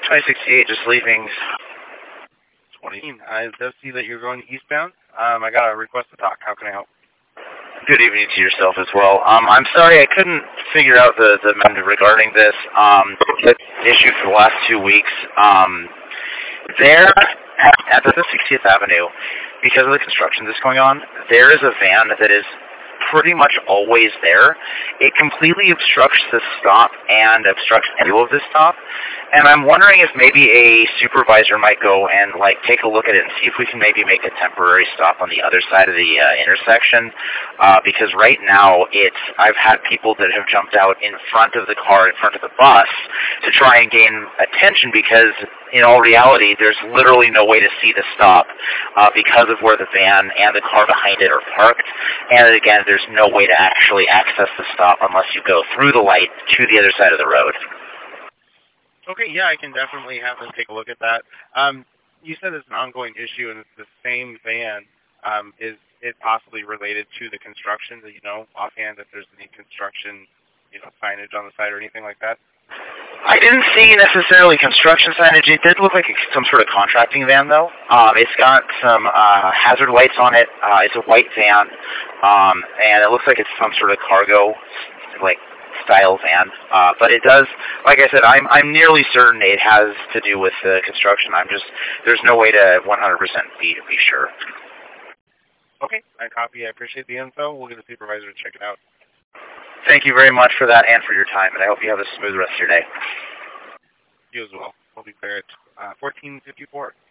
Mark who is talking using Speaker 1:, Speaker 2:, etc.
Speaker 1: 2068, just leaving 20. I does see that you're going eastbound. I got a request to talk. How can I help? Good evening to yourself as well. I'm sorry I couldn't figure out the menu regarding this the issue for the last 2 weeks. There at the 60th Avenue, because of the construction that's going on, there is a van that is pretty much always there. It completely obstructs the stop and obstructs the view of the stop. And I'm wondering if maybe a supervisor might go and take a look at it and see if we can maybe make a temporary stop on the other side of the intersection. Because right now I've had people that have jumped out in front of the car, in front of the bus, to try and gain attention because in all reality there's literally no way to see the stop because of where the van and the car behind it are parked. And again, there's no way to actually access the stop unless you go through the light to the other side of the road. Okay, yeah, I can definitely have them take a look at that. You said it's an ongoing issue and it's the same van. Is it possibly related to the construction? Do you know offhand if there's any construction, signage on the side or anything like that? I didn't see necessarily construction signage. It did look like some sort of contracting van, though. It's got some hazard lights on it. It's a white van, and it looks like it's some sort of cargo, style van. But it does, like I said, I'm nearly certain it has to do with the construction. There's no way to 100% be sure. Okay, I copy. I appreciate the info. We'll get the supervisor to check it out. Thank you very much for that and for your time, and I hope you have a smooth rest of your day. You as well. We'll be there at 14:54.